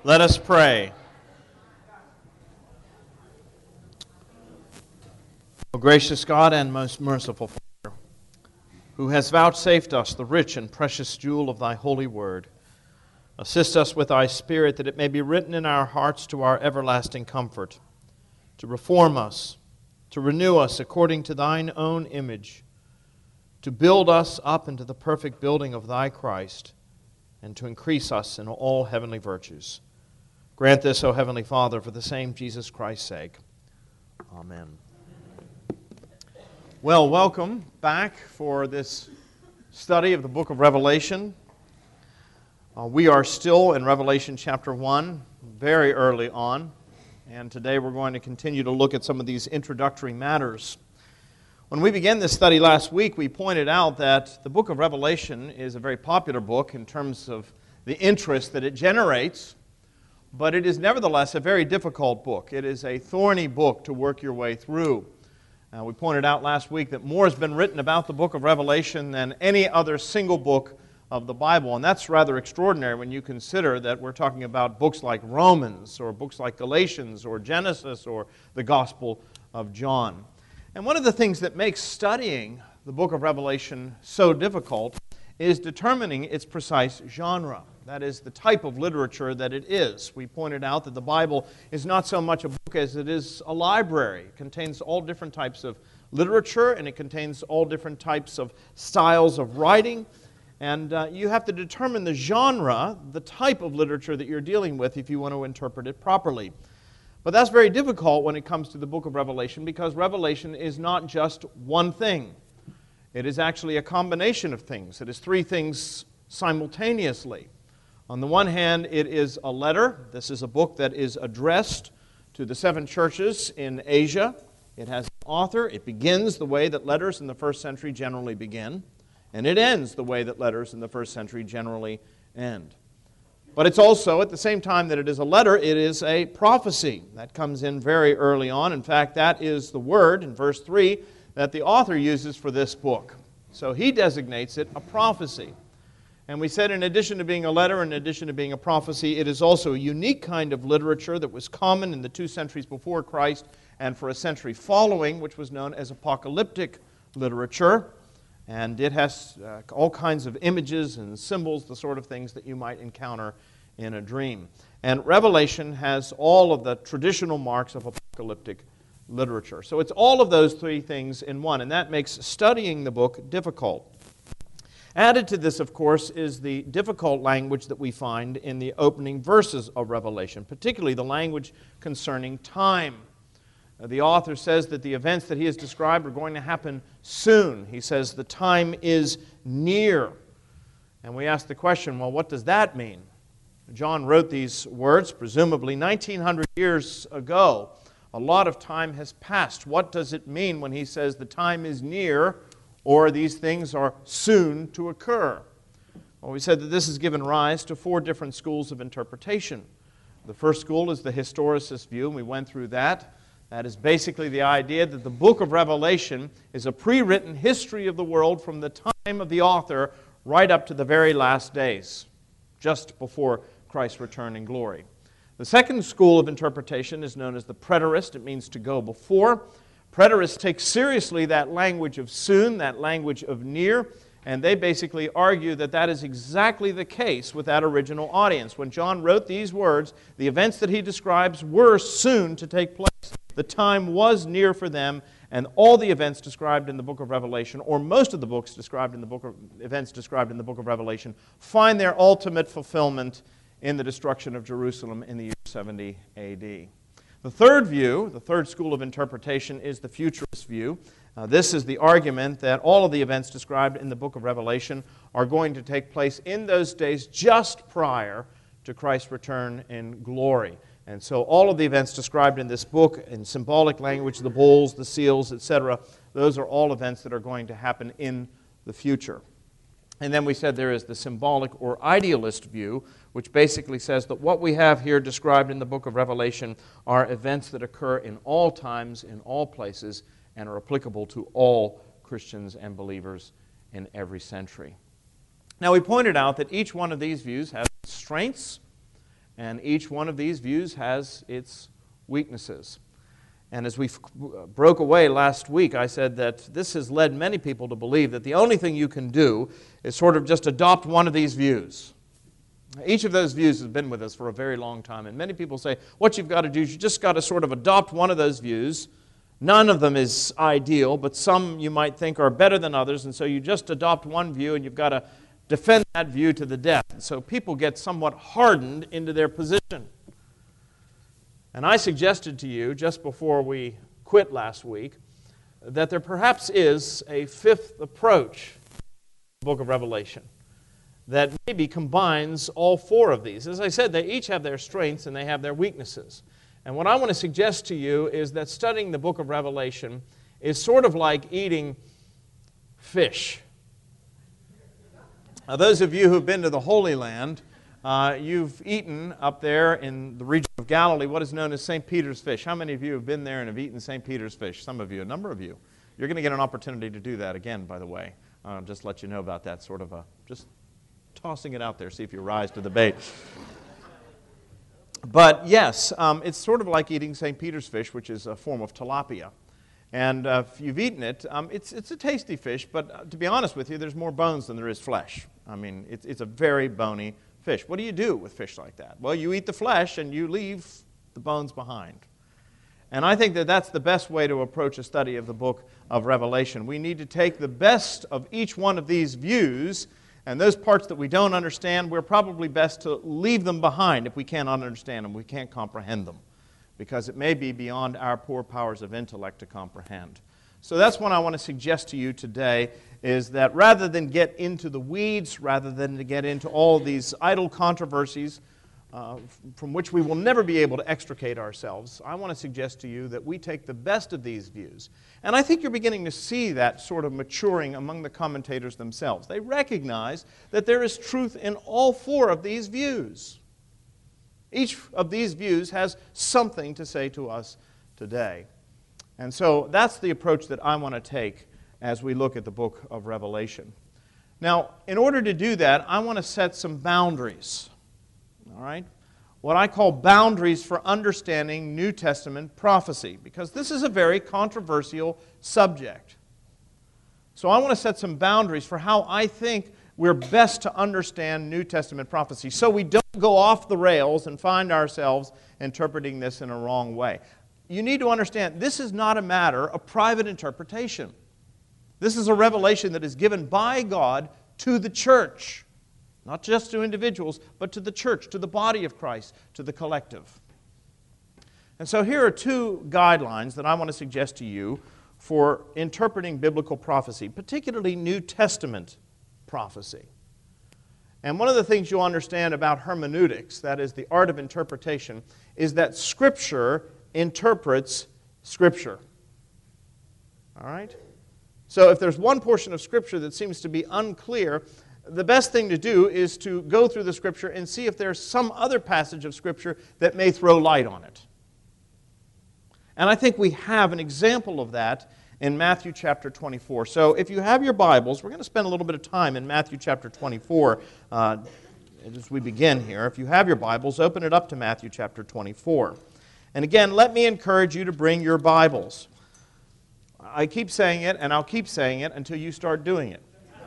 Let us pray. O gracious God and most merciful Father, who has vouchsafed us the rich and precious jewel of thy holy word, assist us with thy Spirit that it may be written in our hearts to our everlasting comfort, to reform us, to renew us according to thine own image, to build us up into the perfect building of thy Christ, and to increase us in all heavenly virtues. Grant this, O Heavenly Father, for the same Jesus Christ's sake. Amen. Well, welcome back for this study of the book of Revelation. We are still in Revelation chapter 1, very early on, and today we're going to continue to look at some of these introductory matters. When we began this study last week, we pointed out that the book of Revelation is a very popular book in terms of the interest that it generates, but it is nevertheless a very difficult book. It is a thorny book to work your way through. We pointed out last week that more has been written about the book of Revelation than any other single book of the Bible, and that's rather extraordinary when you consider that we're talking about books like Romans or books like Galatians or Genesis or the Gospel of John. And one of the things that makes studying the book of Revelation so difficult is determining its precise genre. That is, the type of literature that it is. We pointed out that the Bible is not so much a book as it is a library. It contains all different types of literature, and it contains all different types of styles of writing. And you have to determine the genre, the type of literature that you're dealing with if you want to interpret it properly. But that's very difficult when it comes to the book of Revelation, because Revelation is not just one thing. It is actually a combination of things. It is three things simultaneously. On the one hand, it is a letter. This is a book that is addressed to the 7 churches in Asia. It has an author. It begins the way that letters in the first century generally begin, and it ends the way that letters in the first century generally end. But it's also, at the same time that it is a letter, it is a prophecy. That comes in very early on. In fact, that is the word in verse 3 that the author uses for this book. So he designates it a prophecy. And we said in addition to being a letter, in addition to being a prophecy, it is also a unique kind of literature that was common in the 2 centuries before Christ and for a century following, which was known as apocalyptic literature. And it has all kinds of images and symbols, the sort of things that you might encounter in a dream. And Revelation has all of the traditional marks of apocalyptic literature. So it's all of those three things in one, and that makes studying the book difficult. Added to this, of course, is the difficult language that we find in the opening verses of Revelation, particularly the language concerning time. The author says that the events that he has described are going to happen soon. He says the time is near. And we ask the question, well, what does that mean? John wrote these words, presumably 1900 years ago. A lot of time has passed. What does it mean when he says the time is near, or these things are soon to occur? Well, we said that this has given rise to 4 different schools of interpretation. The first school is the historicist view, and we went through that. That is basically the idea that the book of Revelation is a pre-written history of the world from the time of the author right up to the very last days, just before Christ's return in glory. The second school of interpretation is known as the preterist. It means to go before. Preterists take seriously that language of soon, that language of near, and they basically argue that that is exactly the case with that original audience. When John wrote these words, the events that he describes were soon to take place. The time was near for them, and all the events described in the book of Revelation, or most of the events described in the book of Revelation, find their ultimate fulfillment in the destruction of Jerusalem in the year 70 A.D. The third view, the third school of interpretation, is the futurist view. This is the argument that all of the events described in the book of Revelation are going to take place in those days just prior to Christ's return in glory. And so all of the events described in this book, in symbolic language, the bowls, the seals, etc., those are all events that are going to happen in the future. And then we said there is the symbolic or idealist view, which basically says that what we have here described in the book of Revelation are events that occur in all times, in all places, and are applicable to all Christians and believers in every century. Now, we pointed out that each one of these views has strengths And each one of these views has its weaknesses. And as we broke away last week, I said that this has led many people to believe that the only thing you can do is sort of just adopt one of these views. Each of those views has been with us for a very long time. And many people say, what you've got to do is you just got to sort of adopt one of those views. None of them is ideal, but some you might think are better than others. And so you just adopt one view and you've got to defend that view to the death. And so people get somewhat hardened into their position. And I suggested to you just before we quit last week that there perhaps is a fifth approach to the book of Revelation that maybe combines all four of these. As I said, they each have their strengths and they have their weaknesses. And what I want to suggest to you is that studying the book of Revelation is sort of like eating fish. Now, those of you who've been to the Holy Land, you've eaten up there in the region of Galilee what is known as St. Peter's fish. How many of you have been there and have eaten St. Peter's fish? Some of you, a number of you. You're going to get an opportunity to do that again, by the way. Just let you know about that, sort of just tossing it out there, see if you rise to the bait. But yes, it's sort of like eating St. Peter's fish, which is a form of tilapia. And if you've eaten it, it's a tasty fish, but to be honest with you, there's more bones than there is flesh. I mean, it's a very bony fish. What do you do with fish like that? Well, you eat the flesh and you leave the bones behind. And I think that that's the best way to approach a study of the book of Revelation. We need to take the best of each one of these views, and those parts that we don't understand, we're probably best to leave them behind if we cannot understand them, we can't comprehend them, because it may be beyond our poor powers of intellect to comprehend. So that's what I want to suggest to you today, is that rather than get into the weeds, rather than to get into all these idle controversies from which we will never be able to extricate ourselves, I want to suggest to you that we take the best of these views. And I think you're beginning to see that sort of maturing among the commentators themselves. They recognize that there is truth in all four of these views. Each of these views has something to say to us today. And so that's the approach that I want to take as we look at the book of Revelation. Now, in order to do that, I want to set some boundaries. All right? What I call boundaries for understanding New Testament prophecy, because this is a very controversial subject. So I want to set some boundaries for how I think we're best to understand New Testament prophecy, so we don't go off the rails and find ourselves interpreting this in a wrong way. You need to understand, this is not a matter of private interpretation. This is a revelation that is given by God to the church. Not just to individuals, but to the church, to the body of Christ, to the collective. And so here are two guidelines that I want to suggest to you for interpreting biblical prophecy, particularly New Testament prophecy. And one of the things you'll understand about hermeneutics, that is the art of interpretation, is that Scripture interprets Scripture. All right? So if there's one portion of Scripture that seems to be unclear, the best thing to do is to go through the Scripture and see if there's some other passage of Scripture that may throw light on it. And I think we have an example of that in Matthew chapter 24. So if you have your Bibles, we're going to spend a little bit of time in Matthew chapter 24 as we begin here. If you have your Bibles, open it up to Matthew chapter 24. And again, let me encourage you to bring your Bibles. I keep saying it, and I'll keep saying it until you start doing it.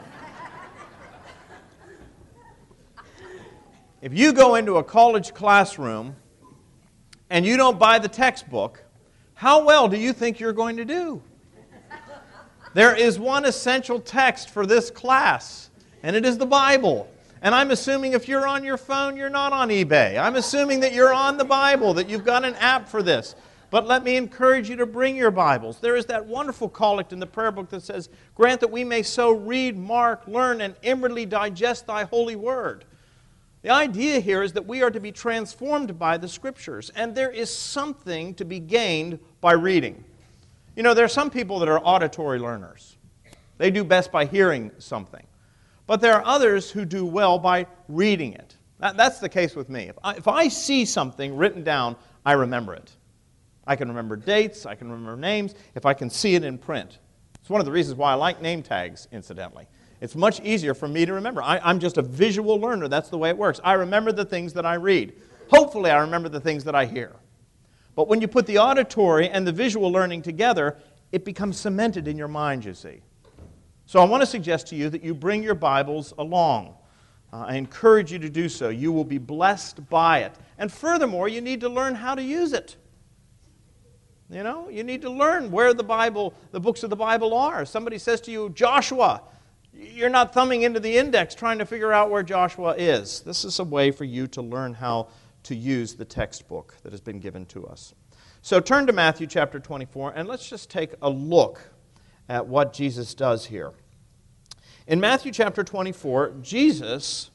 If you go into a college classroom and you don't buy the textbook, how well do you think you're going to do? There is one essential text for this class, and it is the Bible. And I'm assuming if you're on your phone, you're not on eBay. I'm assuming that you're on the Bible, that you've got an app for this. But let me encourage you to bring your Bibles. There is that wonderful collect in the prayer book that says, "Grant that we may so read, mark, learn, and inwardly digest thy holy word." The idea here is that we are to be transformed by the Scriptures, and there is something to be gained by reading. You know, there are some people that are auditory learners. They do best by hearing something. But there are others who do well by reading it. That's the case with me. If I see something written down, I remember it. I can remember dates, I can remember names, if I can see it in print. It's one of the reasons why I like name tags, incidentally. It's much easier for me to remember. I'm just a visual learner. That's the way it works. I remember the things that I read. Hopefully I remember the things that I hear. But when you put the auditory and the visual learning together, it becomes cemented in your mind, you see. So I want to suggest to you that you bring your Bibles along. I encourage you to do so. You will be blessed by it. And furthermore, you need to learn how to use it. You need to learn where the books of the Bible are. Somebody says to you, Joshua, you're not thumbing into the index trying to figure out where Joshua is. This is a way for you to learn how to use the textbook that has been given to us. So turn to Matthew chapter 24, and let's just take a look at what Jesus does here. In Matthew chapter 24, Jesus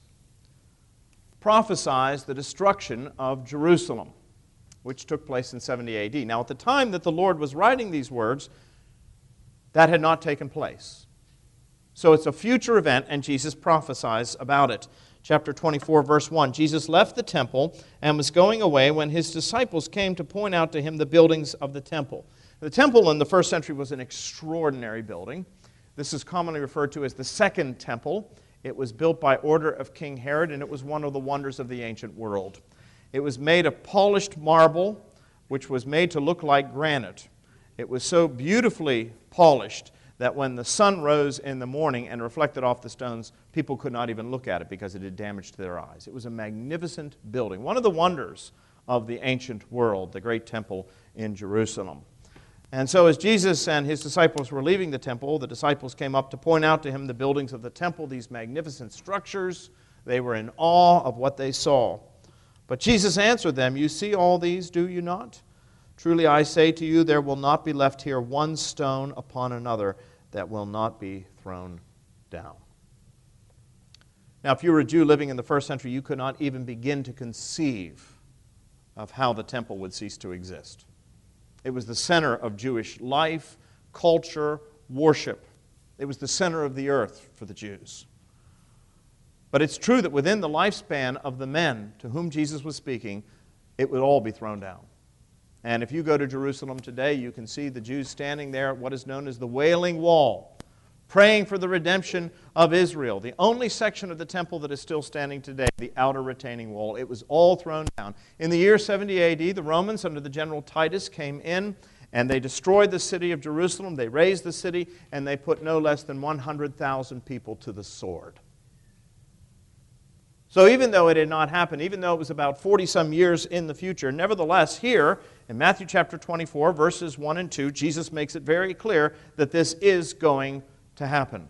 prophesies the destruction of Jerusalem, which took place in 70 A.D. Now, at the time that the Lord was writing these words, that had not taken place. So it's a future event, and Jesus prophesies about it. Chapter 24, verse 1, Jesus left the temple and was going away when his disciples came to point out to him the buildings of the temple. The temple in the first century was an extraordinary building. This is commonly referred to as the Second Temple. It was built by order of King Herod, and it was one of the wonders of the ancient world. It was made of polished marble, which was made to look like granite. It was so beautifully polished that when the sun rose in the morning and reflected off the stones, people could not even look at it because it had damaged their eyes. It was a magnificent building, one of the wonders of the ancient world, the great temple in Jerusalem. And so as Jesus and his disciples were leaving the temple, the disciples came up to point out to him the buildings of the temple, these magnificent structures. They were in awe of what they saw. But Jesus answered them, "You see all these, do you not? Truly I say to you, there will not be left here one stone upon another that will not be thrown down." Now, if you were a Jew living in the first century, you could not even begin to conceive of how the temple would cease to exist. It was the center of Jewish life, culture, worship. It was the center of the earth for the Jews. But it's true that within the lifespan of the men to whom Jesus was speaking, it would all be thrown down. And if you go to Jerusalem today, you can see the Jews standing there at what is known as the Wailing Wall, praying for the redemption of Israel. The only section of the temple that is still standing today, the outer retaining wall, it was all thrown down. In the year 70 A.D., the Romans, under the general Titus, came in and they destroyed the city of Jerusalem. They razed the city, and they put no less than 100,000 people to the sword. So even though it had not happened, even though it was about 40-some years in the future, nevertheless, here in Matthew chapter 24, verses 1 and 2, Jesus makes it very clear that this is going to happen.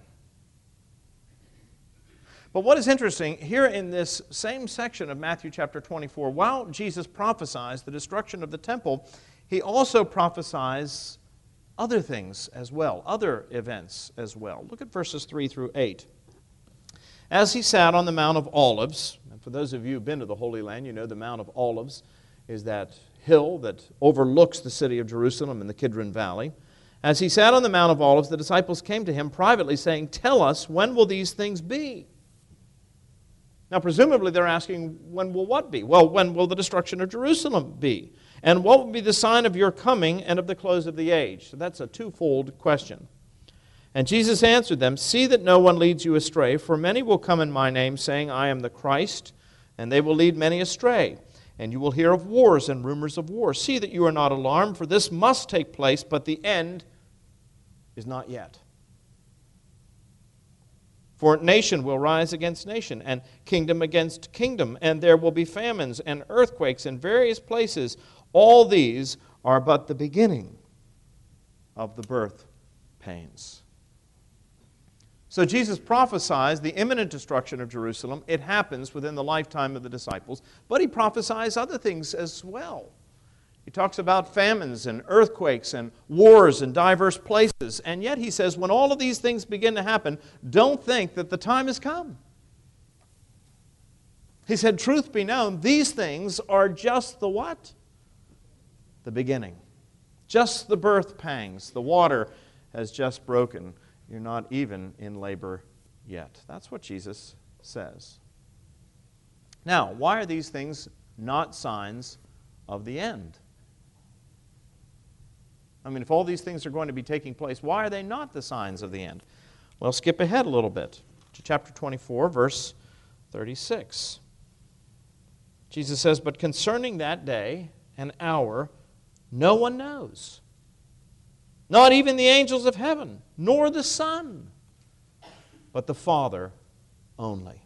But what is interesting, here in this same section of Matthew chapter 24, while Jesus prophesies the destruction of the temple, he also prophesies other things as well, other events as well. Look at verses 3 through 8. As he sat on the Mount of Olives, and for those of you who have been to the Holy Land, you know the Mount of Olives is that hill that overlooks the city of Jerusalem in the Kidron Valley. As he sat on the Mount of Olives, the disciples came to him privately saying, "Tell us, when will these things be?" Now, presumably they're asking, when will what be? Well, when will the destruction of Jerusalem be? And what will be the sign of your coming and of the close of the age? So that's a twofold question. And Jesus answered them, "See that no one leads you astray, for many will come in my name, saying, 'I am the Christ,' and they will lead many astray. And you will hear of wars and rumors of wars. See that you are not alarmed, for this must take place, but the end is not yet. For nation will rise against nation, and kingdom against kingdom, and there will be famines and earthquakes in various places. All these are but the beginning of the birth pains." So Jesus prophesies the imminent destruction of Jerusalem. It happens within the lifetime of the disciples, but he prophesies other things as well. He talks about famines and earthquakes and wars in diverse places, and yet he says when all of these things begin to happen, don't think that the time has come. He said, truth be known, these things are just the what? The beginning. Just the birth pangs. The water has just broken. You're not even in labor yet. That's what Jesus says. Now, why are these things not signs of the end? I mean, if all these things are going to be taking place, why are they not the signs of the end? Well, skip ahead a little bit to chapter 24, verse 36. Jesus says, "But concerning that day and hour, no one knows. Not even the angels of heaven, nor the Son, but the Father only."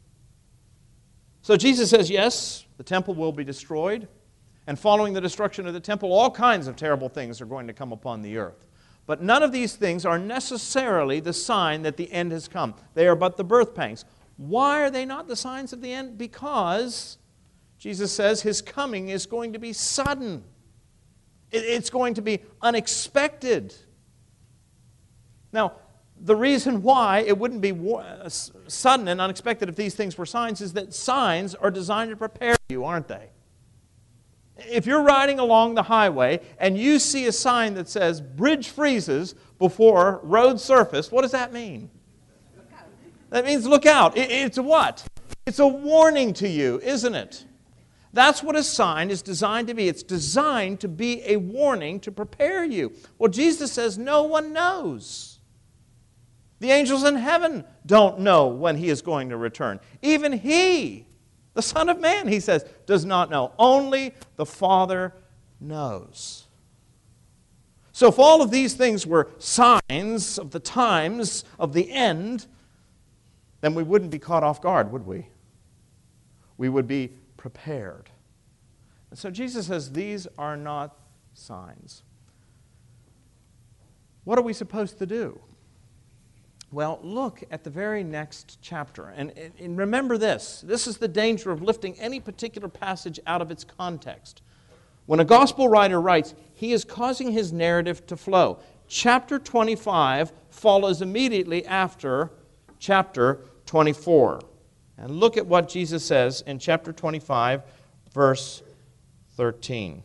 So Jesus says, yes, the temple will be destroyed. And following the destruction of the temple, all kinds of terrible things are going to come upon the earth. But none of these things are necessarily the sign that the end has come. They are but the birth pangs. Why are they not the signs of the end? Because Jesus says His coming is going to be sudden. It's going to be unexpected. Now, the reason why it wouldn't be sudden and unexpected if these things were signs is that signs are designed to prepare you, aren't they? If you're riding along the highway and you see a sign that says bridge freezes before road surface, what does that mean? That means look out. It's a what? It's a warning to you, isn't it? That's what a sign is designed to be. It's designed to be a warning to prepare you. Well, Jesus says no one knows. The angels in heaven don't know when He is going to return. Even He, the Son of Man, He says, does not know. Only the Father knows. So if all of these things were signs of the times of the end, then we wouldn't be caught off guard, would we? We would be prepared. And so Jesus says these are not signs. What are we supposed to do? Well, look at the very next chapter. And remember this. This is the danger of lifting any particular passage out of its context. When a gospel writer writes, he is causing his narrative to flow. Chapter 25 follows immediately after chapter 24. And look at what Jesus says in chapter 25, verse 13.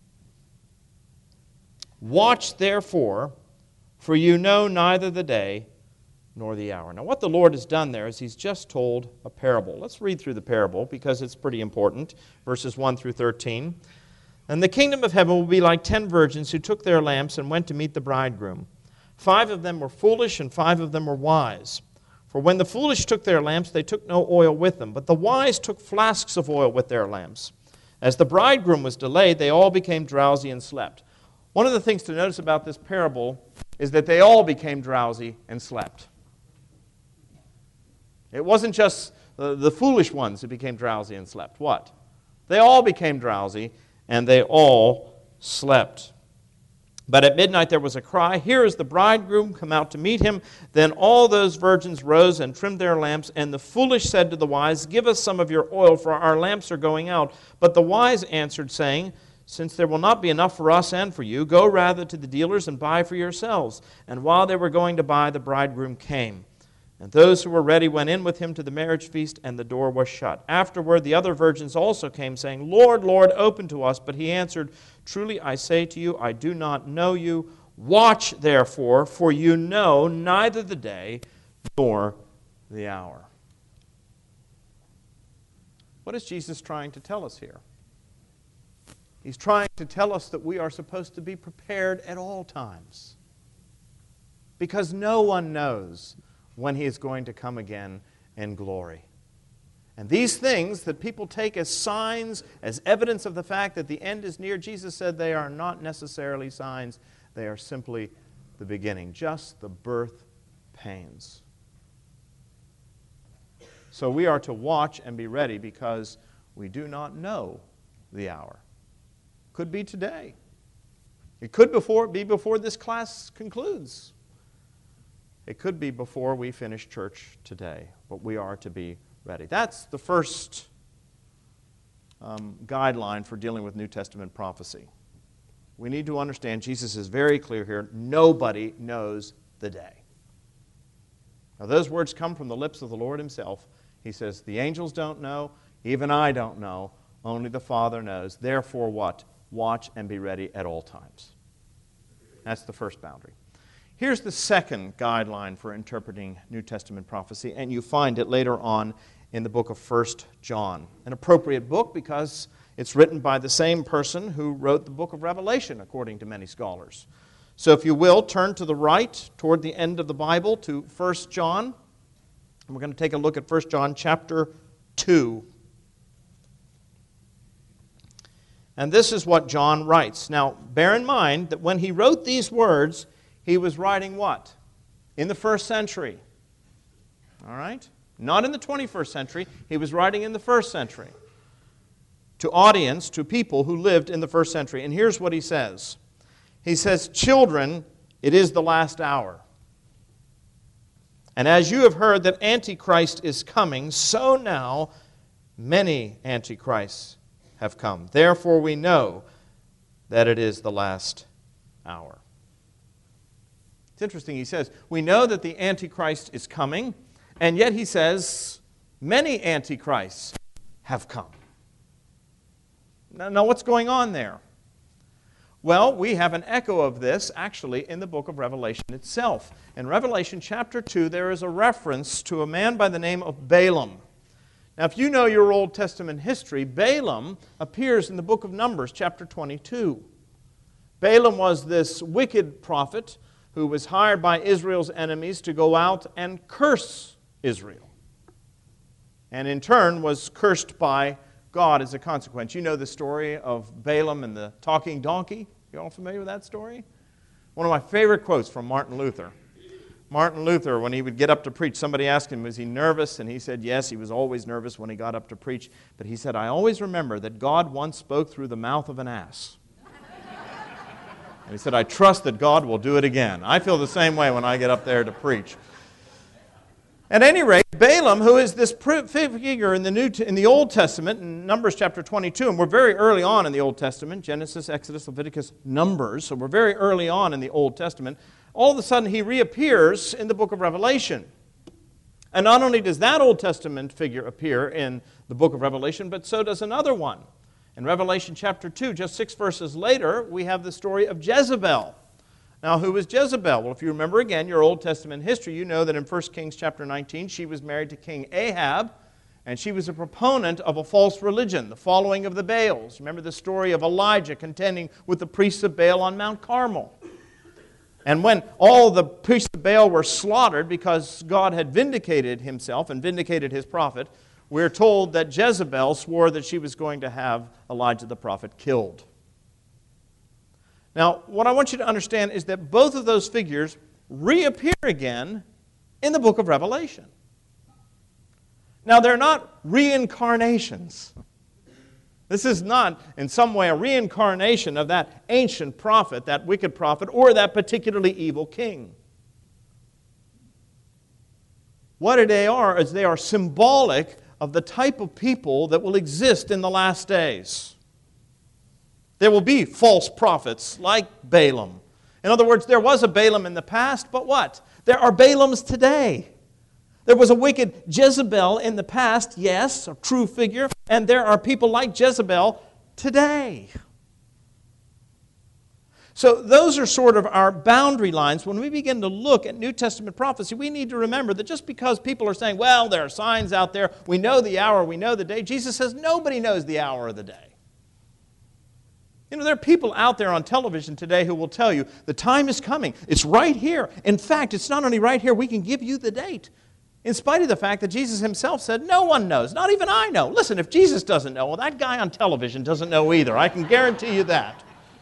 "Watch therefore, for you know neither the day nor the hour." Now, what the Lord has done there is He's just told a parable. Let's read through the parable because it's pretty important. Verses 1 through 13. "And the kingdom of heaven will be like 10 virgins who took their lamps and went to meet the bridegroom. 5 of them were foolish and 5 of them were wise. For when the foolish took their lamps, they took no oil with them, but the wise took flasks of oil with their lamps. As the bridegroom was delayed, they all became drowsy and slept." One of the things to notice about this parable is that they all became drowsy and slept. It wasn't just the foolish ones who became drowsy and slept. What? They all became drowsy and they all slept. "But at midnight there was a cry, 'Here is the bridegroom, come out to meet him.' Then all those virgins rose and trimmed their lamps, and the foolish said to the wise, 'Give us some of your oil, for our lamps are going out.' But the wise answered, saying, 'Since there will not be enough for us and for you, go rather to the dealers and buy for yourselves.' And while they were going to buy, the bridegroom came. And those who were ready went in with him to the marriage feast, and the door was shut. Afterward the other virgins also came, saying, 'Lord, Lord, open to us.' But he answered, 'Truly I say to you, I do not know you. Watch therefore, for you know neither the day nor the hour.'" What is Jesus trying to tell us here? He's trying to tell us that we are supposed to be prepared at all times. Because no one knows when He is going to come again in glory. And these things that people take as signs, as evidence of the fact that the end is near, Jesus said they are not necessarily signs. They are simply the beginning, just the birth pains. So we are to watch and be ready because we do not know the hour. Could be today. It could be before this class concludes. It could be before we finish church today, but we are to be ready. That's the first guideline for dealing with New Testament prophecy. We need to understand Jesus is very clear here. Nobody knows the day. Now, those words come from the lips of the Lord Himself. He says, the angels don't know, even I don't know, only the Father knows. Therefore, what? Watch and be ready at all times. That's the first boundary. Here's the second guideline for interpreting New Testament prophecy, and you find it later on in the book of 1 John. An appropriate book because it's written by the same person who wrote the book of Revelation, according to many scholars. So if you will, turn to the right toward the end of the Bible to 1 John. And we're going to take a look at 1 John chapter 2. And this is what John writes. Now, bear in mind that when he wrote these words, he was writing what? In the first century. All right? Not in the 21st century. He was writing in the first century. To people who lived in the first century. And here's what he says. He says, "Children, it is the last hour. And as you have heard that Antichrist is coming, so now many Antichrists have come. Therefore we know that it is the last hour." It's interesting, he says, we know that the Antichrist is coming, and yet he says, many Antichrists have come. Now what's going on there? Well, we have an echo of this actually in the book of Revelation itself. In Revelation chapter 2, there is a reference to a man by the name of Balaam. Now, if you know your Old Testament history, Balaam appears in the book of Numbers, chapter 22. Balaam was this wicked prophet who was hired by Israel's enemies to go out and curse Israel, and in turn was cursed by God as a consequence. You know the story of Balaam and the talking donkey? You all familiar with that story? One of my favorite quotes from Martin Luther. Martin Luther, when he would get up to preach, somebody asked him, was he nervous? And he said, yes, he was always nervous when he got up to preach. But he said, I always remember that God once spoke through the mouth of an ass. And he said, I trust that God will do it again. I feel the same way when I get up there to preach. At any rate, Balaam, who is this figure in the Old Testament, in Numbers chapter 22, and we're very early on in the Old Testament, Genesis, Exodus, Leviticus, Numbers, so we're very early on in the Old Testament, all of a sudden he reappears in the book of Revelation. And not only does that Old Testament figure appear in the book of Revelation, but so does another one. In Revelation chapter 2, just 6 verses later, we have the story of Jezebel. Now, who was Jezebel? Well, if you remember again your Old Testament history, you know that in 1 Kings chapter 19, she was married to King Ahab, and she was a proponent of a false religion, the following of the Baals. Remember the story of Elijah contending with the priests of Baal on Mount Carmel. And when all the priests of Baal were slaughtered because God had vindicated himself and vindicated his prophet, we're told that Jezebel swore that she was going to have Elijah the prophet killed. Now, what I want you to understand is that both of those figures reappear again in the book of Revelation. Now, they're not reincarnations. This is not, in some way, a reincarnation of that ancient prophet, that wicked prophet, or that particularly evil king. What they are is they are symbolic of the type of people that will exist in the last days. There will be false prophets like Balaam. In other words, there was a Balaam in the past, but what? There are Balaams today. There was a wicked Jezebel in the past, yes, a true figure, and there are people like Jezebel today. So those are sort of our boundary lines. When we begin to look at New Testament prophecy, we need to remember that just because people are saying, well, there are signs out there, we know the hour, we know the day, Jesus says nobody knows the hour of the day. You know, there are people out there on television today who will tell you the time is coming. It's right here. In fact, it's not only right here, we can give you the date. In spite of the fact that Jesus himself said, no one knows, not even I know. Listen, if Jesus doesn't know, well, that guy on television doesn't know either. I can guarantee you that.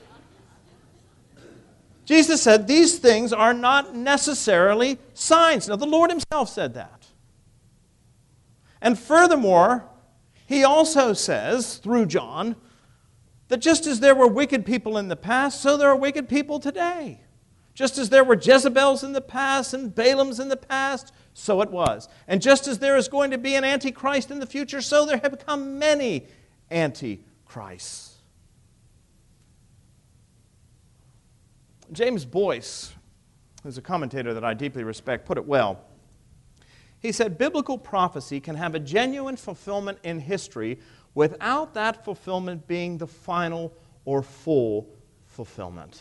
Jesus said these things are not necessarily signs. Now, the Lord himself said that. And furthermore, he also says, through John, that just as there were wicked people in the past, so there are wicked people today. Just as there were Jezebels in the past and Balaams in the past, so it was. And just as there is going to be an Antichrist in the future, so there have become many Antichrists. James Boyce, who's a commentator that I deeply respect, put it well. He said, biblical prophecy can have a genuine fulfillment in history without that fulfillment being the final or full fulfillment.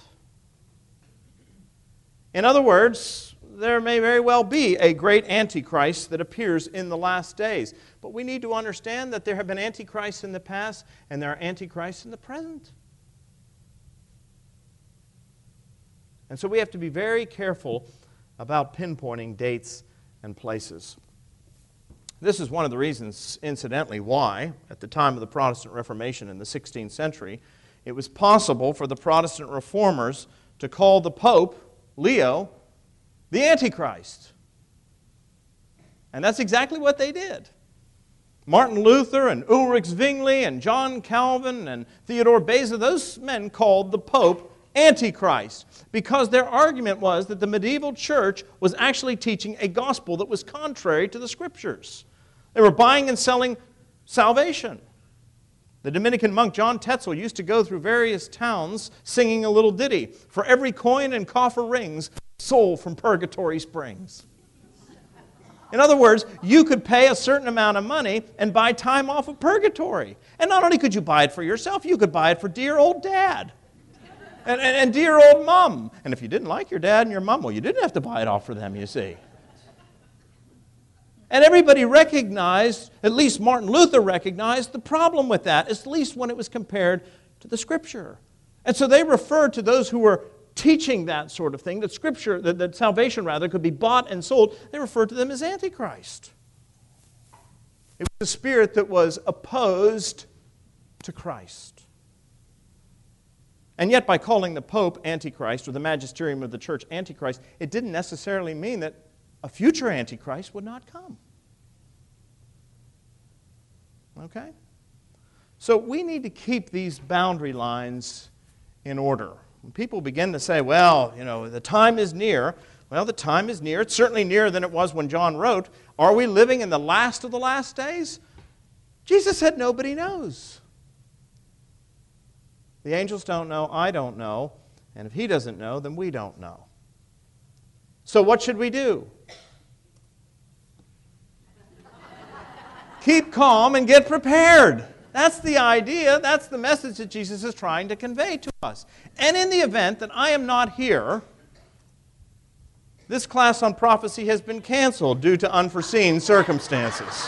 In other words, there may very well be a great Antichrist that appears in the last days. But we need to understand that there have been Antichrists in the past and there are Antichrists in the present. And so we have to be very careful about pinpointing dates and places. This is one of the reasons, incidentally, why, at the time of the Protestant Reformation in the 16th century, it was possible for the Protestant reformers to call the Pope, Leo, the Antichrist. And that's exactly what they did. Martin Luther and Ulrich Zwingli and John Calvin and Theodore Beza, those men called the Pope Antichrist because their argument was that the medieval church was actually teaching a gospel that was contrary to the Scriptures. They were buying and selling salvation. The Dominican monk John Tetzel used to go through various towns singing a little ditty. For every coin and coffer rings, soul from purgatory springs. In other words, you could pay a certain amount of money and buy time off of purgatory. And not only could you buy it for yourself, you could buy it for dear old dad and dear old mom. And if you didn't like your dad and your mom, well, you didn't have to buy it off for them, you see. And everybody recognized, at least Martin Luther recognized, the problem with that, at least when it was compared to the Scripture. And so they referred to those who were teaching that sort of thing, that Scripture, that salvation rather, could be bought and sold. They referred to them as Antichrist. It was a spirit that was opposed to Christ. And yet by calling the Pope Antichrist, or the magisterium of the church Antichrist, it didn't necessarily mean that a future Antichrist would not come. Okay? So we need to keep these boundary lines in order. When people begin to say, well, the time is near, well, the time is near. It's certainly nearer than it was when John wrote. Are we living in the last of the last days? Jesus said nobody knows. The angels don't know, I don't know, and if he doesn't know, then we don't know. So what should we do? Keep calm and get prepared. That's the idea. That's the message that Jesus is trying to convey to us. And in the event that I am not here, this class on prophecy has been canceled due to unforeseen circumstances.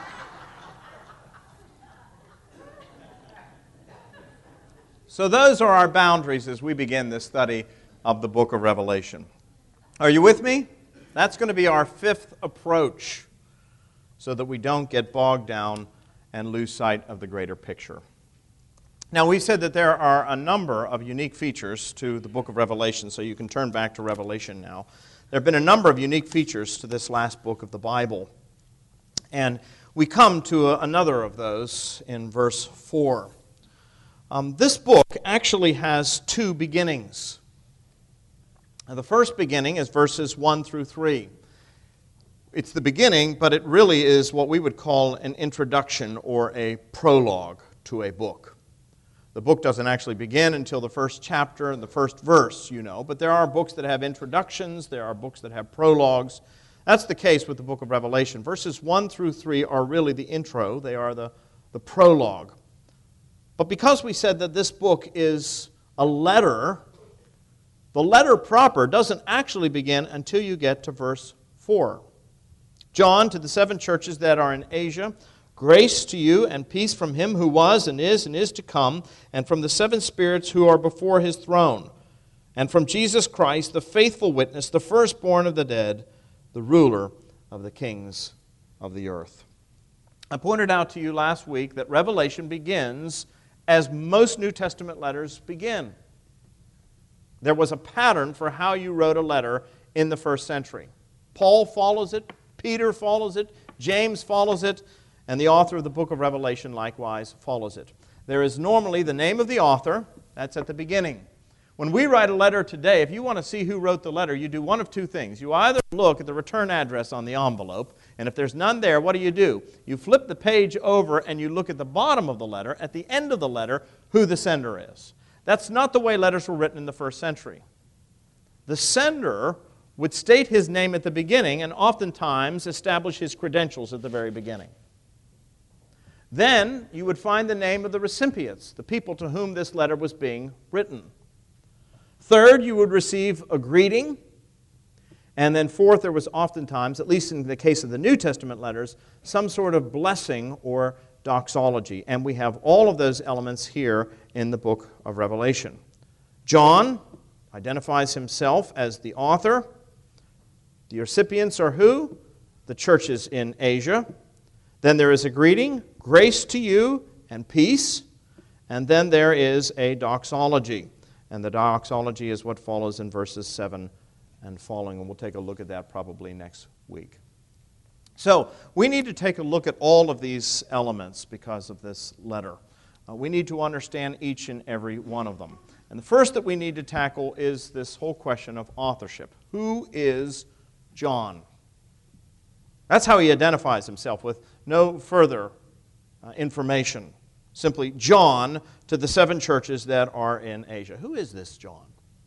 So those are our boundaries as we begin this study of the book of Revelation. Are you with me? That's going to be our fifth approach so that we don't get bogged down and lose sight of the greater picture. Now, we said that there are a number of unique features to the book of Revelation, so you can turn back to Revelation now. There have been a number of unique features to this last book of the Bible. And we come to another of those in verse 4. This book actually has two beginnings. The first beginning is verses 1 through 3. It's the beginning, but it really is what we would call an introduction or a prologue to a book. The book doesn't actually begin until the first chapter and the first verse, but there are books that have introductions, there are books that have prologues. That's the case with the book of Revelation. Verses 1 through 3 are really the intro, they are the prologue. But because we said that this book is a letter, the letter proper doesn't actually begin until you get to verse 4. John, to the 7 churches that are in Asia, grace to you and peace from him who was and is to come, and from the 7 spirits who are before his throne, and from Jesus Christ, the faithful witness, the firstborn of the dead, the ruler of the kings of the earth. I pointed out to you last week that Revelation begins as most New Testament letters begin. There was a pattern for how you wrote a letter in the first century. Paul follows it, Peter follows it, James follows it, and the author of the book of Revelation likewise follows it. There is normally the name of the author, that's at the beginning. When we write a letter today, if you want to see who wrote the letter, you do one of two things. You either look at the return address on the envelope, and if there's none there, what do? You flip the page over and you look at the bottom of the letter, at the end of the letter, who the sender is. That's not the way letters were written in the first century. The sender would state his name at the beginning and oftentimes establish his credentials at the very beginning. Then you would find the name of the recipients, the people to whom this letter was being written. Third, you would receive a greeting. And then fourth, there was oftentimes, at least in the case of the New Testament letters, some sort of blessing or doxology. And we have all of those elements here in the book of Revelation. John identifies himself as the author. The recipients are who? The churches in Asia. Then there is a greeting, grace to you and peace. And then there is a doxology. And the doxology is what follows in verses 7 and following. And we'll take a look at that probably next week. So we need to take a look at all of these elements because of this letter. We need to understand each and every one of them. And the first that we need to tackle is this whole question of authorship. Who is John? That's how he identifies himself, with no further information. Simply John to the 7 churches that are in Asia. Who is this John?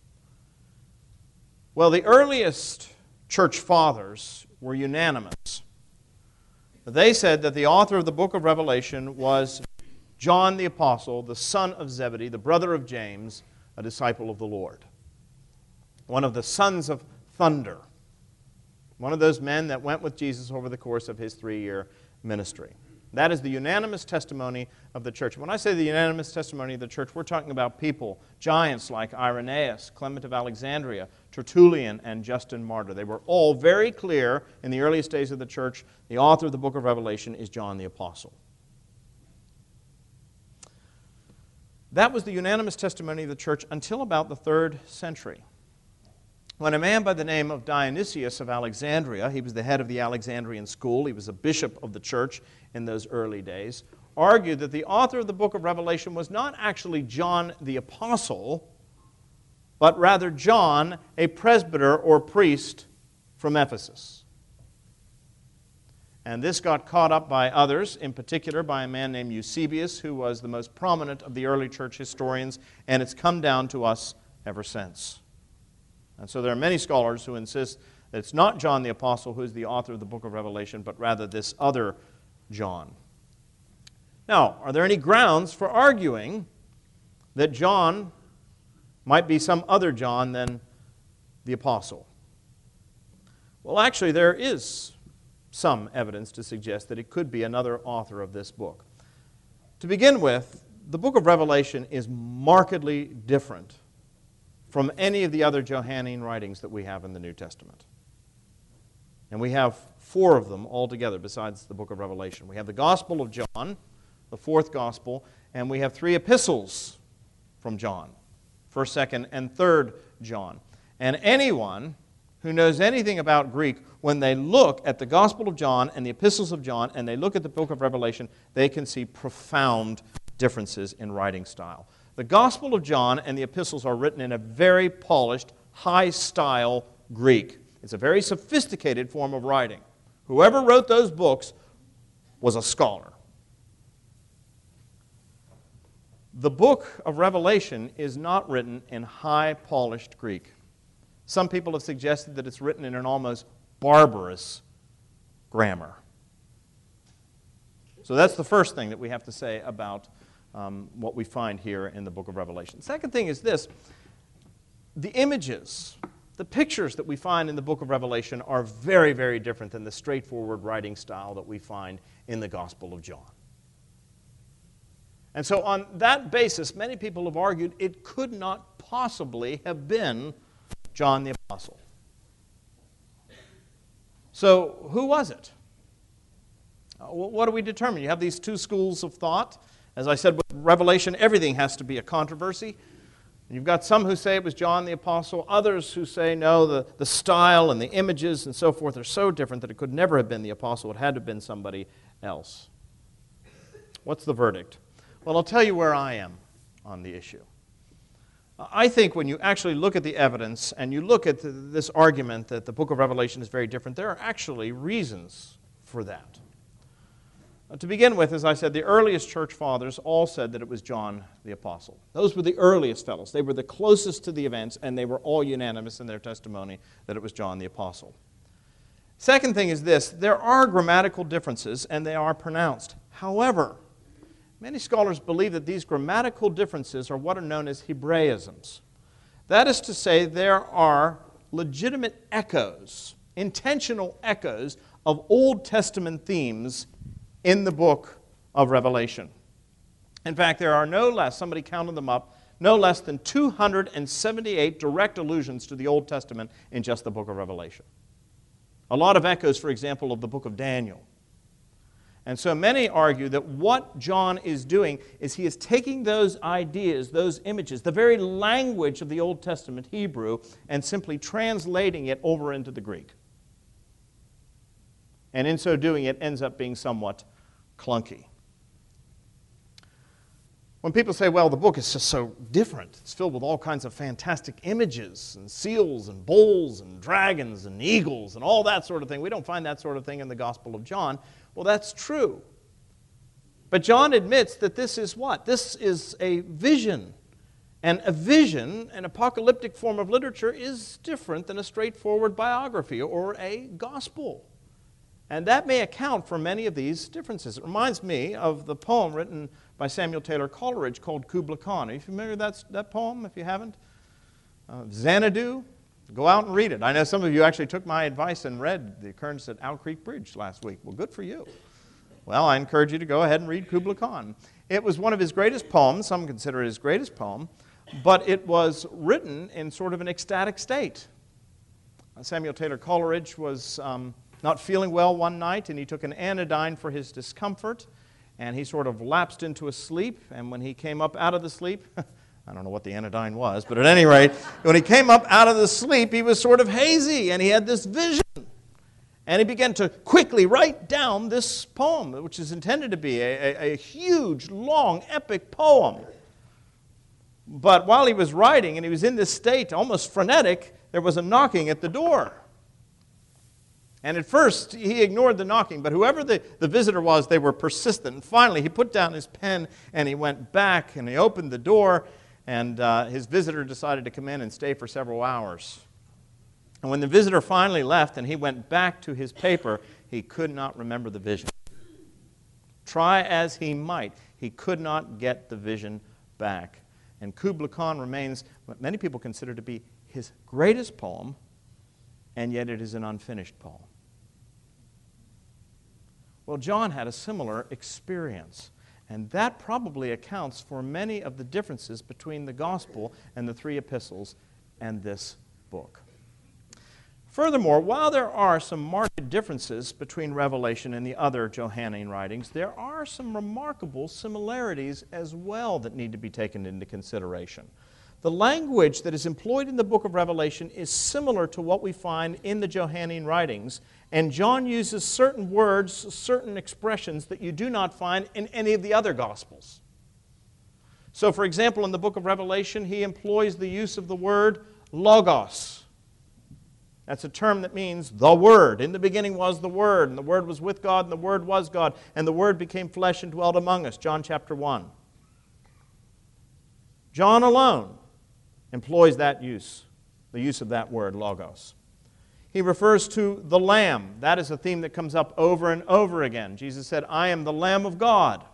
Well, the earliest church fathers were unanimous. They said that the author of the book of Revelation was John the Apostle, the son of Zebedee, the brother of James, a disciple of the Lord. One of the sons of thunder. One of those men that went with Jesus over the course of his 3-year ministry. That is the unanimous testimony of the church. When I say the unanimous testimony of the church, we're talking about people, giants like Irenaeus, Clement of Alexandria, Tertullian, and Justin Martyr. They were all very clear in the earliest days of the church. The author of the book of Revelation is John the Apostle. That was the unanimous testimony of the church until about the 3rd century, when a man by the name of Dionysius of Alexandria, he was the head of the Alexandrian school, he was a bishop of the church in those early days, argued that the author of the book of Revelation was not actually John the Apostle, but rather John, a presbyter or priest from Ephesus. And this got caught up by others, in particular by a man named Eusebius, who was the most prominent of the early church historians, and it's come down to us ever since. And so there are many scholars who insist that it's not John the Apostle who is the author of the book of Revelation, but rather this other John. Now, are there any grounds for arguing that John might be some other John than the Apostle? Well, actually, there is some evidence to suggest that it could be another author of this book. To begin with, the book of Revelation is markedly different from any of the other Johannine writings that we have in the New Testament. And we have 4 of them altogether besides the book of Revelation. We have the Gospel of John, the 4th Gospel, and we have 3 epistles from John, 1st, 2nd, and 3rd John. And anyone who knows anything about Greek, when they look at the Gospel of John and the epistles of John and they look at the book of Revelation, they can see profound differences in writing style. The Gospel of John and the epistles are written in a very polished, high-style Greek. It's a very sophisticated form of writing. Whoever wrote those books was a scholar. The book of Revelation is not written in high-polished Greek. Some people have suggested that it's written in an almost barbarous grammar. So that's the first thing that we have to say about what we find here in the book of Revelation. Second thing is this: the images, the pictures that we find in the book of Revelation are very, very different than the straightforward writing style that we find in the Gospel of John. And so on that basis, many people have argued it could not possibly have been John the Apostle. So who was it? What do we determine? You have these 2 schools of thought. As I said, with Revelation, everything has to be a controversy. You've got some who say it was John the Apostle, others who say, no, the style and the images and so forth are so different that it could never have been the Apostle. It had to have been somebody else. What's the verdict? Well, I'll tell you where I am on the issue. I think when you actually look at the evidence and you look at this argument that the book of Revelation is very different, there are actually reasons for that. To begin with, as I said, the earliest church fathers all said that it was John the Apostle. Those were the earliest fellows. They were the closest to the events, and they were all unanimous in their testimony that it was John the Apostle. Second thing is this: there are grammatical differences, and they are pronounced. However, many scholars believe that these grammatical differences are what are known as Hebraisms. That is to say, there are legitimate echoes, intentional echoes of Old Testament themes in the book of Revelation. In fact, there are no less, somebody counted them up, no less than 278 direct allusions to the Old Testament in just the book of Revelation. A lot of echoes, for example, of the book of Daniel. And so many argue that what John is doing is he is taking those ideas, those images, the very language of the Old Testament Hebrew, and simply translating it over into the Greek. And in so doing, it ends up being somewhat clunky. When people say, well, the book is just so different, it's filled with all kinds of fantastic images and seals and bulls and dragons and eagles and all that sort of thing. We don't find that sort of thing in the Gospel of John. Well, that's true. But John admits that this is what? This is a vision. And a vision, an apocalyptic form of literature, is different than a straightforward biography or a gospel. And that may account for many of these differences. It reminds me of the poem written by Samuel Taylor Coleridge called Kubla Khan. Are you familiar with that poem, if you haven't? Xanadu. Go out and read it. I know some of you actually took my advice and read the occurrence at Owl Creek Bridge last week. Well, good for you. Well, I encourage you to go ahead and read Kubla Khan. It was one of his greatest poems. Some consider it his greatest poem. But it was written in sort of an ecstatic state. Samuel Taylor Coleridge was not feeling well one night, and he took an anodyne for his discomfort, and he sort of lapsed into a sleep, and when he came up out of the sleep, I don't know what the anodyne was, but at any rate, when he came up out of the sleep, he was sort of hazy, and he had this vision. And he began to quickly write down this poem, which is intended to be a huge, long, epic poem. But while he was writing, and he was in this state, almost frenetic, there was a knocking at the door. And at first, he ignored the knocking, but whoever the visitor was, they were persistent. And finally, he put down his pen, and he went back, and he opened the door, and his visitor decided to come in and stay for several hours. And when the visitor finally left, and he went back to his paper, he could not remember the vision. Try as he might, he could not get the vision back. And Kubla Khan remains what many people consider to be his greatest poem, and yet it is an unfinished poem. Well, John had a similar experience, and that probably accounts for many of the differences between the gospel and the three epistles and this book. Furthermore, while there are some marked differences between Revelation and the other Johannine writings, there are some remarkable similarities as well that need to be taken into consideration. The language that is employed in the book of Revelation is similar to what we find in the Johannine writings, and John uses certain words, certain expressions that you do not find in any of the other Gospels. So, for example, in the book of Revelation, he employs the use of the word logos. That's a term that means the Word. In the beginning was the Word, and the Word was with God, and the Word was God, and the Word became flesh and dwelt among us. John chapter 1. John alone employs that use, the use of that word, logos. He refers to the Lamb. That is a theme that comes up over and over again. Jesus said, I am the Lamb of God.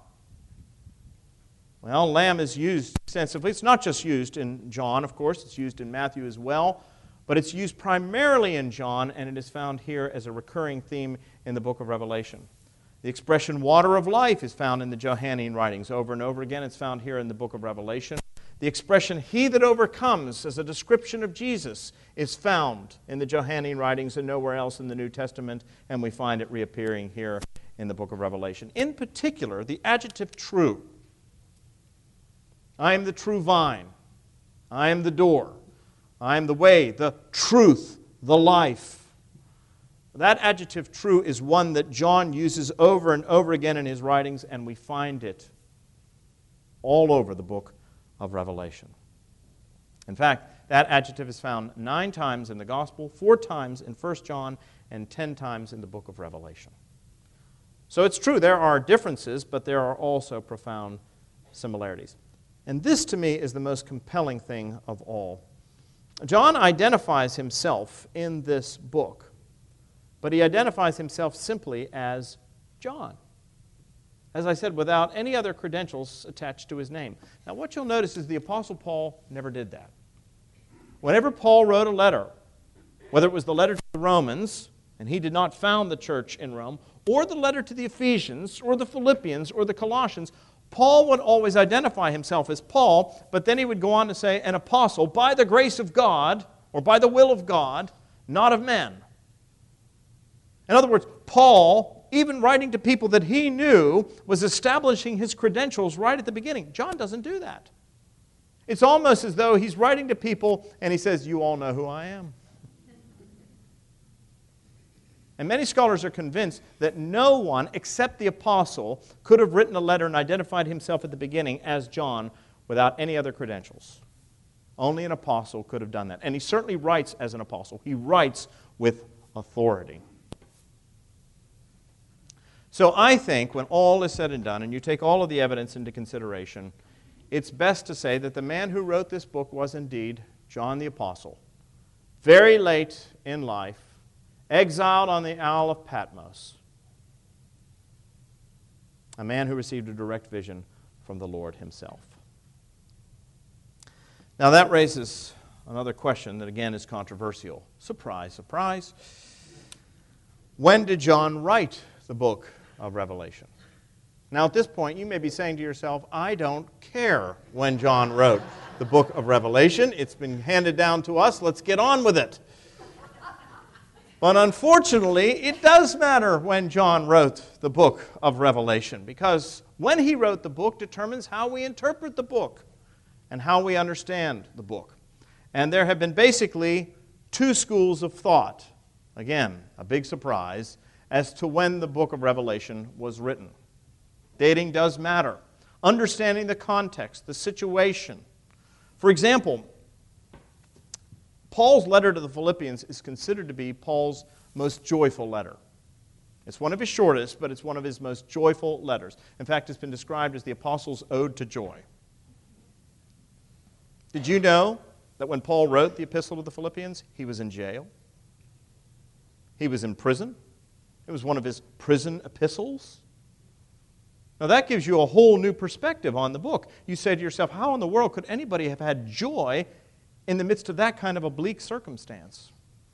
Well, Lamb is used extensively. It's not just used in John, of course. It's used in Matthew as well. But it's used primarily in John, and it is found here as a recurring theme in the book of Revelation. The expression water of life is found in the Johannine writings over and over again. It's found here in the book of Revelation. The expression he that overcomes as a description of Jesus is found in the Johannine writings and nowhere else in the New Testament, and we find it reappearing here in the book of Revelation. In particular, the adjective true. I am the true vine. I am the door. I am the way, the truth, the life. That adjective true is one that John uses over and over again in his writings, and we find it all over the book of Revelation. In fact, that adjective is found 9 times in the Gospel, 4 times in 1 John, and 10 times in the book of Revelation. So it's true, there are differences, but there are also profound similarities. And this, to me, is the most compelling thing of all. John identifies himself in this book, but he identifies himself simply as John. As I said, without any other credentials attached to his name. Now, what you'll notice is the Apostle Paul never did that. Whenever Paul wrote a letter, whether it was the letter to the Romans, and he did not found the church in Rome, or the letter to the Ephesians, or the Philippians, or the Colossians, Paul would always identify himself as Paul, but then he would go on to say, an apostle by the grace of God, or by the will of God, not of men. In other words, Paul even writing to people that he knew, was establishing his credentials right at the beginning. John doesn't do that. It's almost as though he's writing to people and he says, you all know who I am. And many scholars are convinced that no one except the apostle could have written a letter and identified himself at the beginning as John without any other credentials. Only an apostle could have done that. And he certainly writes as an apostle. He writes with authority. So I think when all is said and done, and you take all of the evidence into consideration, it's best to say that the man who wrote this book was indeed John the Apostle. Very late in life, exiled on the Isle of Patmos. A man who received a direct vision from the Lord himself. Now that raises another question that again is controversial. Surprise, surprise. When did John write the book of Revelation? Now at this point you may be saying to yourself, I don't care when John wrote the book of Revelation. It's been handed down to us. Let's get on with it. But unfortunately, it does matter when John wrote the book of Revelation, because when he wrote the book determines how we interpret the book and how we understand the book. And there have been basically two schools of thought, again, a big surprise, as to when the book of Revelation was written. Dating does matter. Understanding the context, the situation. For example, Paul's letter to the Philippians is considered to be Paul's most joyful letter. It's one of his shortest, but it's one of his most joyful letters. In fact, it's been described as the Apostles' Ode to Joy. Did you know that when Paul wrote the Epistle to the Philippians, he was in jail? He was in prison. It was one of his prison epistles. Now that gives you a whole new perspective on the book. You say to yourself, how in the world could anybody have had joy in the midst of that kind of a bleak circumstance?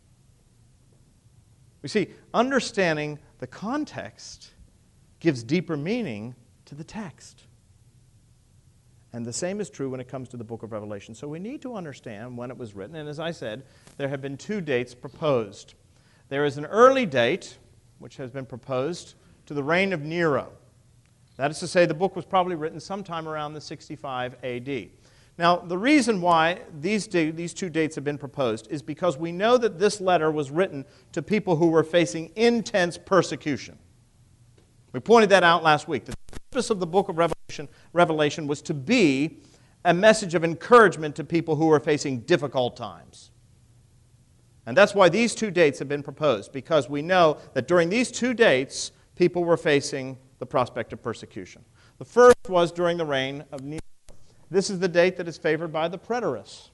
You see, understanding the context gives deeper meaning to the text. And the same is true when it comes to the book of Revelation. So we need to understand when it was written. And as I said, there have been two dates proposed. There is an early date, which has been proposed, to the reign of Nero. That is to say, the book was probably written sometime around the 65 A.D. Now, the reason why these two dates have been proposed is because we know that this letter was written to people who were facing intense persecution. We pointed that out last week. The purpose of the book of Revelation was to be a message of encouragement to people who were facing difficult times. And that's why these two dates have been proposed, because we know that during these two dates, people were facing the prospect of persecution. The first was during the reign of Nero. This is the date that is favored by the preterists.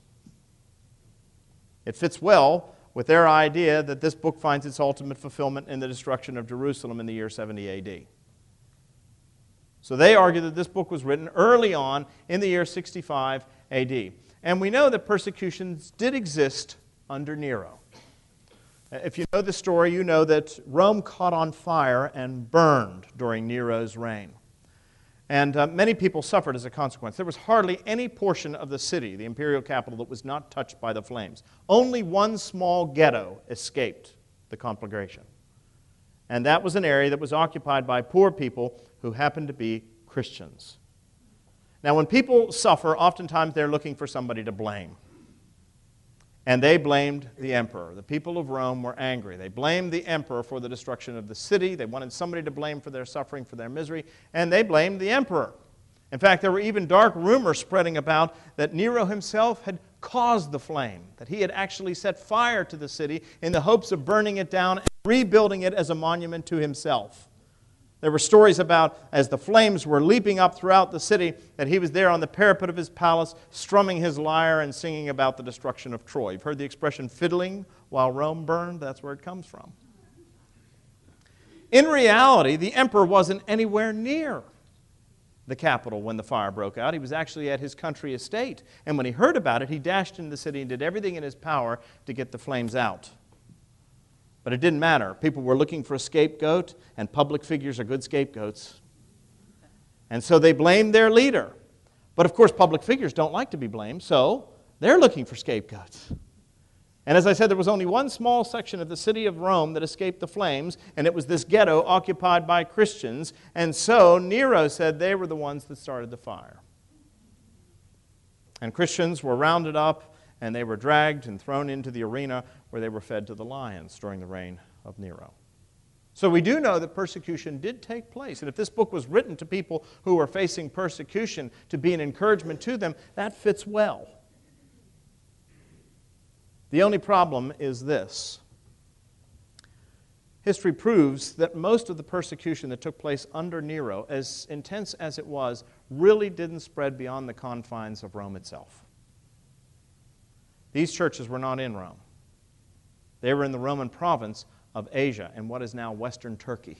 It fits well with their idea that this book finds its ultimate fulfillment in the destruction of Jerusalem in the year 70 A.D. So they argue that this book was written early on in the year 65 A.D. And we know that persecutions did exist under Nero. If you know the story, you know that Rome caught on fire and burned during Nero's reign. And many people suffered as a consequence. There was hardly any portion of the city, the imperial capital, that was not touched by the flames. Only one small ghetto escaped the conflagration. And that was an area that was occupied by poor people who happened to be Christians. Now, when people suffer, oftentimes they're looking for somebody to blame. And they blamed the emperor. The people of Rome were angry. They blamed the emperor for the destruction of the city. They wanted somebody to blame for their suffering, for their misery, and they blamed the emperor. In fact, there were even dark rumors spreading about that Nero himself had caused the flame, that he had actually set fire to the city in the hopes of burning it down and rebuilding it as a monument to himself. There were stories about, as the flames were leaping up throughout the city, that he was there on the parapet of his palace, strumming his lyre and singing about the destruction of Troy. You've heard the expression fiddling while Rome burned? That's where it comes from. In reality, the emperor wasn't anywhere near the capital when the fire broke out. He was actually at his country estate. And when he heard about it, he dashed into the city and did everything in his power to get the flames out. But it didn't matter. People were looking for a scapegoat, and public figures are good scapegoats. And so they blamed their leader. But of course, public figures don't like to be blamed, so they're looking for scapegoats. And as I said, there was only one small section of the city of Rome that escaped the flames, and it was this ghetto occupied by Christians. And so Nero said they were the ones that started the fire. And Christians were rounded up, and they were dragged and thrown into the arena where they were fed to the lions during the reign of Nero. So we do know that persecution did take place. And if this book was written to people who were facing persecution to be an encouragement to them, that fits well. The only problem is this. History proves that most of the persecution that took place under Nero, as intense as it was, really didn't spread beyond the confines of Rome itself. These churches were not in Rome. They were in the Roman province of Asia and what is now Western Turkey.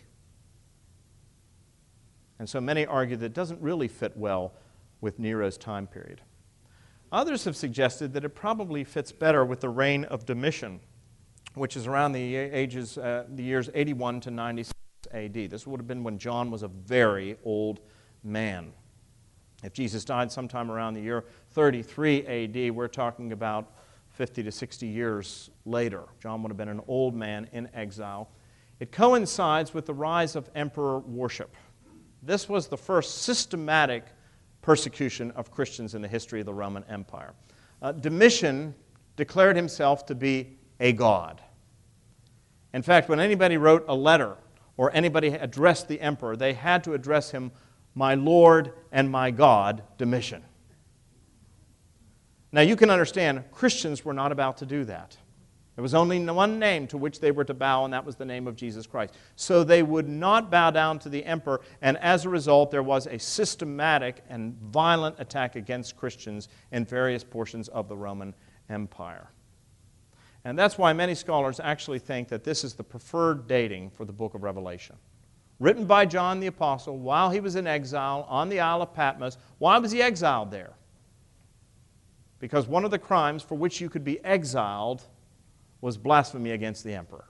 And so many argue that it doesn't really fit well with Nero's time period. Others have suggested that it probably fits better with the reign of Domitian, which is around the years 81 to 96 A.D. This would have been when John was a very old man. If Jesus died sometime around the year 33 A.D., we're talking about 50 to 60 years later. John would have been an old man in exile. It coincides with the rise of emperor worship. This was the first systematic persecution of Christians in the history of the Roman Empire. Domitian declared himself to be a god. In fact, when anybody wrote a letter or anybody addressed the emperor, they had to address him, "My Lord and my God, Domitian." Now you can understand, Christians were not about to do that. There was only one name to which they were to bow, and that was the name of Jesus Christ. So they would not bow down to the emperor, and as a result, there was a systematic and violent attack against Christians in various portions of the Roman Empire. And that's why many scholars actually think that this is the preferred dating for the book of Revelation. Written by John the Apostle while he was in exile on the Isle of Patmos. Why was he exiled there? Because one of the crimes for which you could be exiled was blasphemy against the emperor.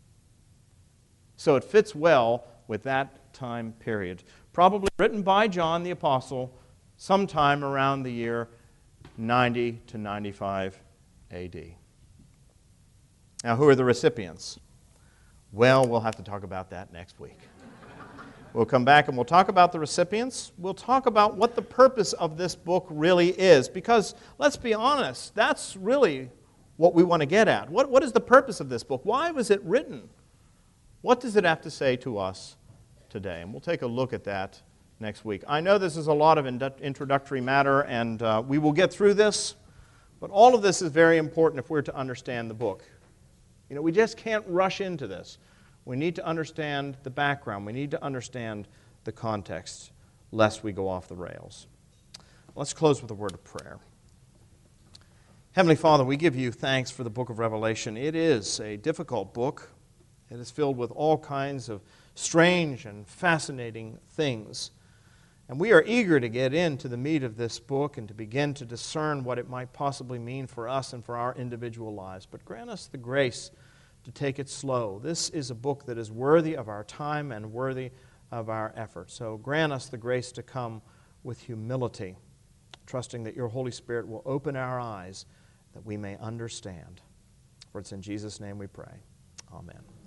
So it fits well with that time period. Probably written by John the Apostle sometime around the year 90 to 95 A.D. Now, who are the recipients? Well, we'll have to talk about that next week. We'll come back and we'll talk about the recipients. We'll talk about what the purpose of this book really is. Because, let's be honest, that's really what we want to get at. What is the purpose of this book? Why was it written? What does it have to say to us today? And we'll take a look at that next week. I know this is a lot of introductory matter, and we will get through this. But all of this is very important if we're to understand the book. You know, we just can't rush into this. We need to understand the background. We need to understand the context, lest we go off the rails. Let's close with a word of prayer. Heavenly Father, we give you thanks for the book of Revelation. It is a difficult book. It is filled with all kinds of strange and fascinating things. And we are eager to get into the meat of this book and to begin to discern what it might possibly mean for us and for our individual lives. But grant us the grace to take it slow. This is a book that is worthy of our time and worthy of our effort. So grant us the grace to come with humility, trusting that your Holy Spirit will open our eyes that we may understand. For it's in Jesus' name we pray. Amen.